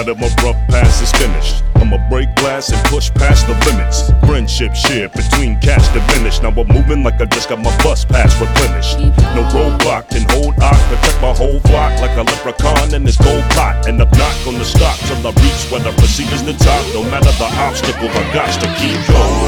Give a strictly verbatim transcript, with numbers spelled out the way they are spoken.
of my rough past is finished. I'ma break glass and push past the limits. Friendship shared between cash diminished. Now I'm moving like I just got my bus pass replenished. No roadblock can hold I protect my whole flock like a leprechaun in this gold pot. And I'm not gonna stop till I reach where the procedures the top. No matter the obstacle, I got to keep going.